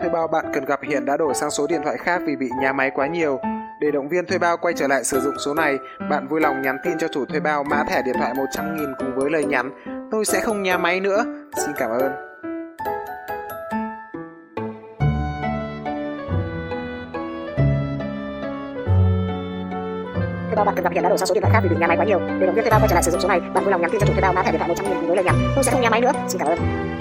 thuê bao bạn cần gặp hiện đã đổi sang số điện thoại khác vì bị nhá máy quá nhiều. Để động viên thuê bao quay trở lại sử dụng số này, bạn vui lòng nhắn tin cho chủ thuê bao mã thẻ điện thoại 100.000 cùng với lời nhắn: "Tôi sẽ không nhá máy nữa. Xin cảm ơn." Thuê bao bạn cần gặp hiện đã đổi sang số điện thoại khác vì bị nhá máy quá nhiều. Để động viên thuê bao quay trở lại sử dụng số này, bạn vui lòng nhắn tin cho chủ thuê bao mã thẻ điện thoại 100.000 cùng với lời nhắn: "Tôi sẽ không nhá máy nữa. Xin cảm ơn."